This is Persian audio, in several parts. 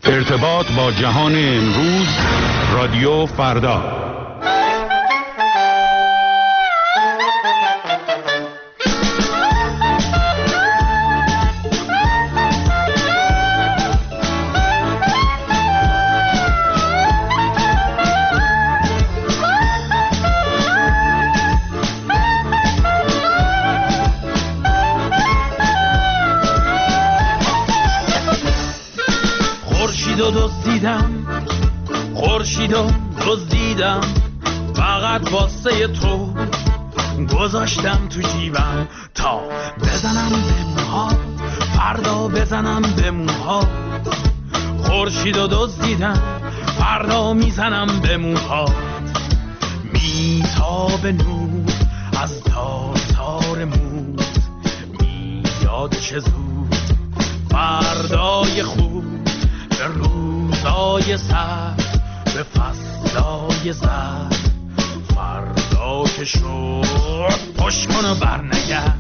ارتباط با جهان امروز، رادیو فردا. خورشیدو دزدیدم فقط واسه تو، گذاشتم تو جیبم تا بزنم به موهات، فردا بزنم به موهات. خورشیدو دزدیدم فردا میزنم به موهات، میتاب نور از تار تار موت، میاد چه زود فردای خوب، به روزای سر، به فصلای زر. فردا که شد پشت کن و برنگرد.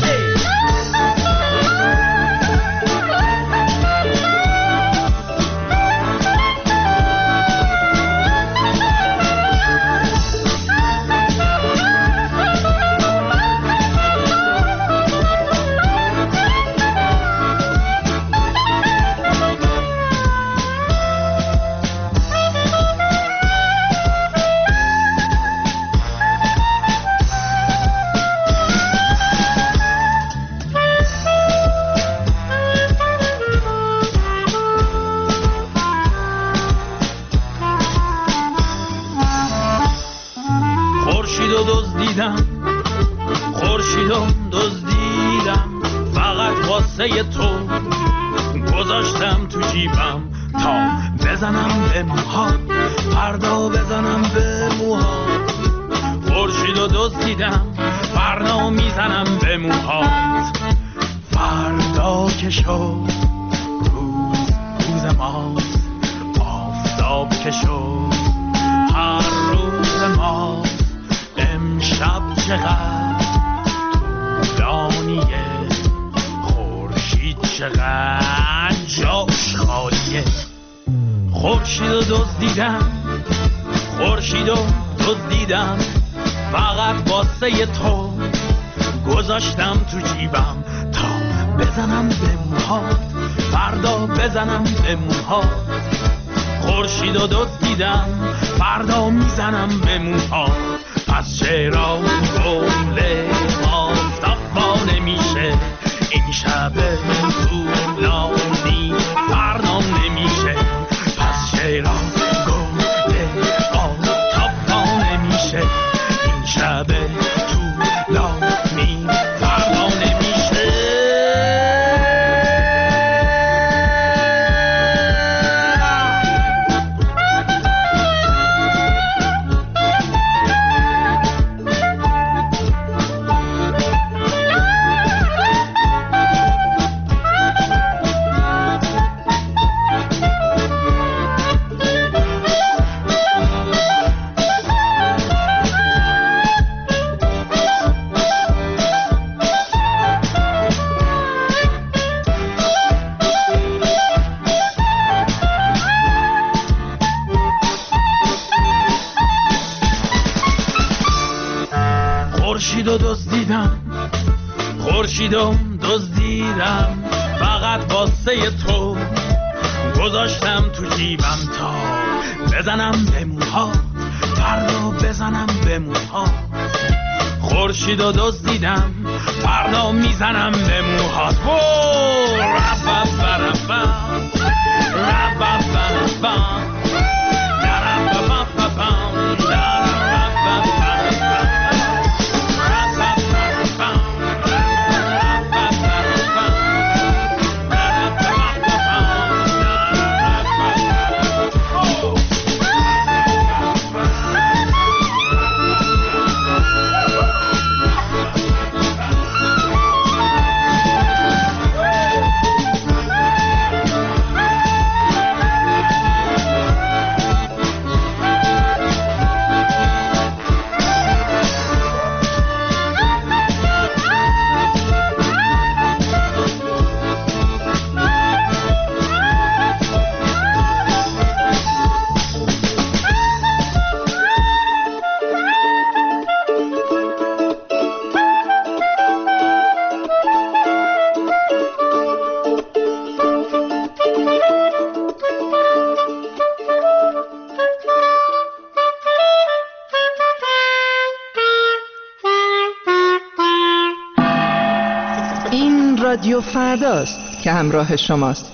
خورشیدو دزدیدم فقط واسه تو، گذاشتم تو جیبم تا بزنم به موهات، فردا بزنم به موهات. خورشیدو دزدیدم فردا میزنم به موهات، فردا که شد روز ماست، آفتاب که شد هر روز ماست. امشب چقدر طولانیه، خورشید چقدر جاش خالیه. خورشیدو دزدیدم فقط واسه تو، گذاشتم تو جیبم تا بزنم به موهات، فردا بزنم به موهات. خورشیدو دزدیدم فردا میزنم به موهات. پس چرا گل آفتاب وا نمیشه، این شب طولانی فردا نمیشه. پس چرا گل آفتاب وا نمیشه، این شب طولانی فردا نمیشه. خورشیدو دزدیدم فقط واسه تو، گذاشتم تو جیبم تا بزنم به موهات، فردا بزنم به موهات. خورشیدو دزدیدم فردا میزنم به موهات. رادیو فرداست که همراه شماست.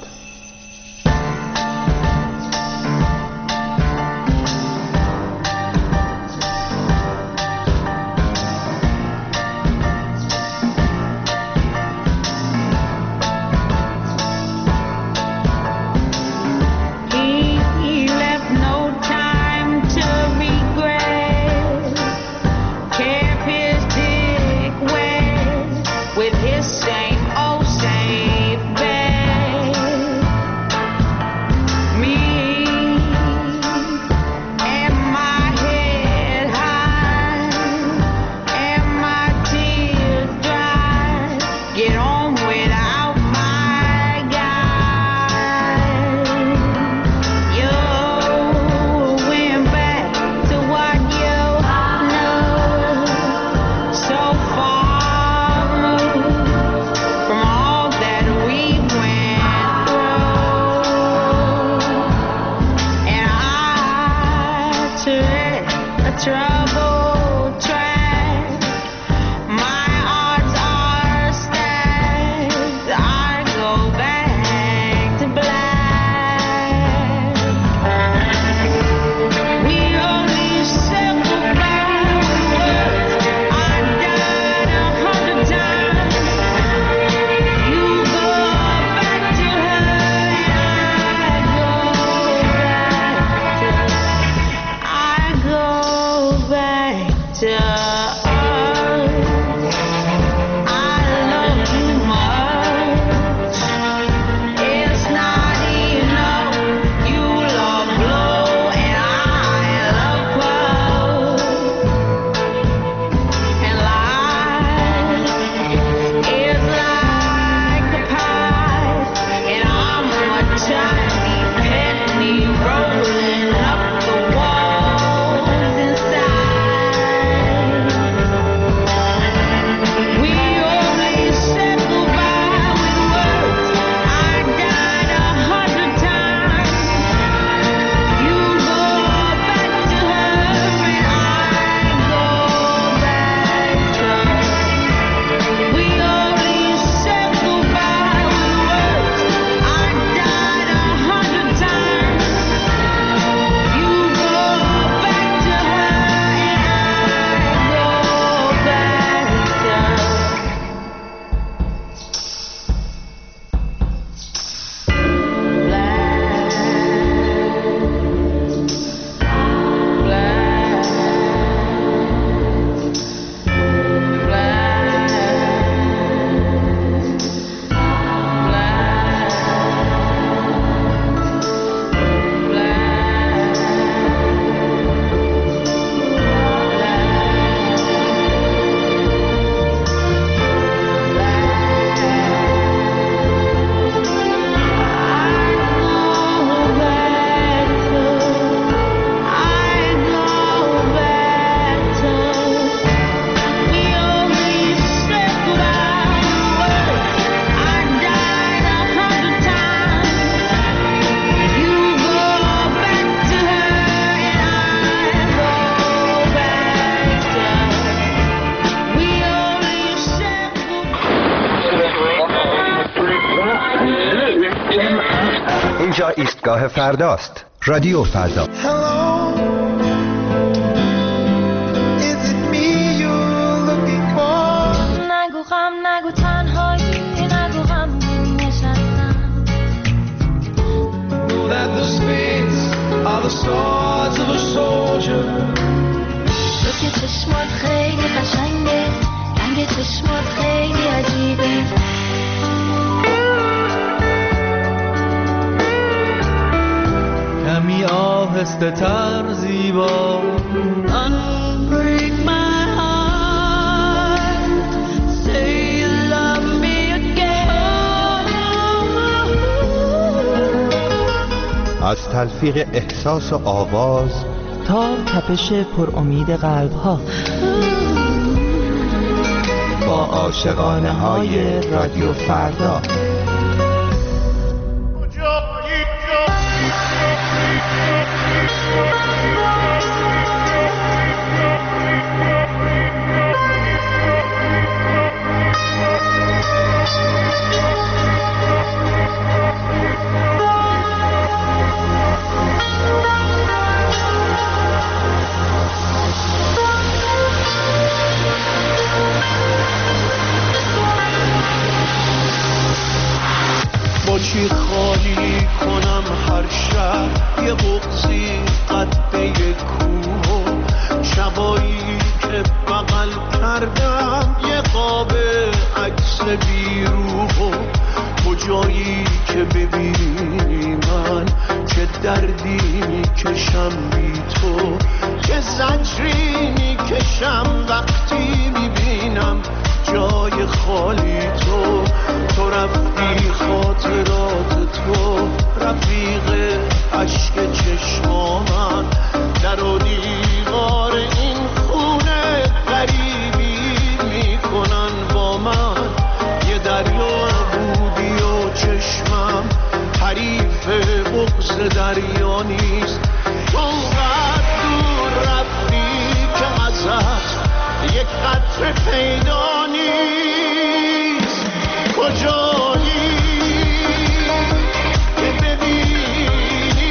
اینجا ایستگاه فرداست. رادیو فردا. نگو غم، نگو تنهایی، نگو غم نشستم. تو که چشمات خیلی قشنگه، رنگ چشمات خیلی عجیبه. کمی آهسته تر زیبا. Unbreak my heart, say you love me again. از تلفیق احساس و آواز تا تپش پر امید قلب ها، با عاشقانه های رادیو فردا. میکنم هر شب یه بغضی قده کوه، شبایی که بغل کردم یه قاب عکس بیروح، کجایی که ببینی من چه دردی میکشم بی تو، چه زجری میکشم وقتی میبینم جای خالی تو. تو رفتی خاطرات تو رفیق عشق چشمامن، در و دیوار این خونه غریبی میکنن با من. یه دریا بودی و چشمم حریف بغض دریا نیست. تو اونقدر دور رفتی که ازت یک قطره پیدا نیست. کجایی که ببینی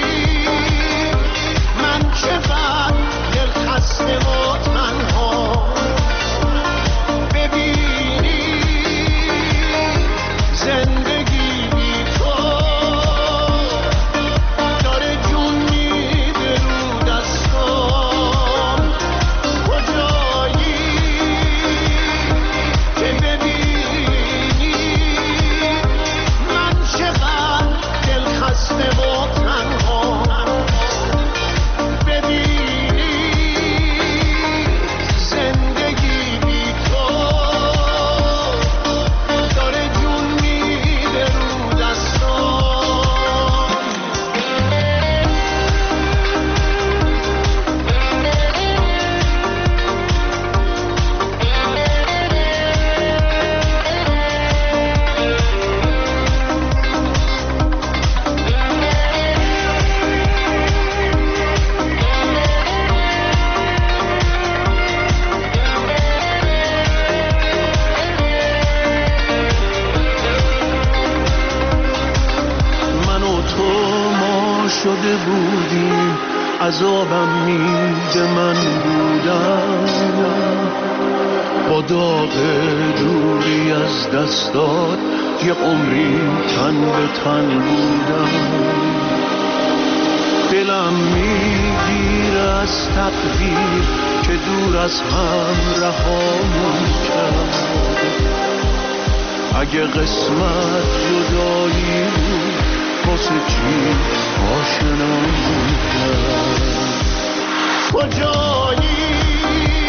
من چقدر دل خسته و تنها، ببینی زندگی بی تو داره جون میده رو دستام. کجایی که ببینی من چقدر دل خسته و تنها، ببینی زندگی بی تو داره جون میده رو دستام. من و تو ما شده بودیم، عذابم میده من بودم، با داغ دوری از دستات یه عمری تن به تن بودم. دلم میگیره از تقدیر که دور از هم رهامون کرد. اگه قسمت جدایی بود واسه چی آشنامون کرد. کجایی